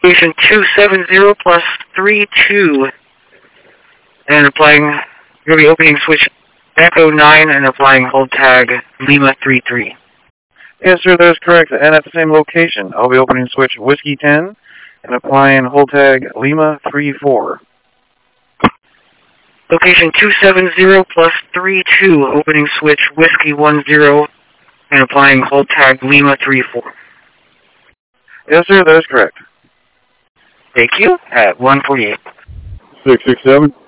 Location 270 plus 32, and applying, you're going to be opening switch Echo 9 and applying hold tag Lima 33. Yes, sir, that is correct. And at the same location, I'll be opening switch Whiskey 10 and applying hold tag Lima 34. Location 270 plus 32, opening switch Whiskey 10 and applying hold tag Lima 34. Yes, sir, that is correct. Thank you. At 148. 667.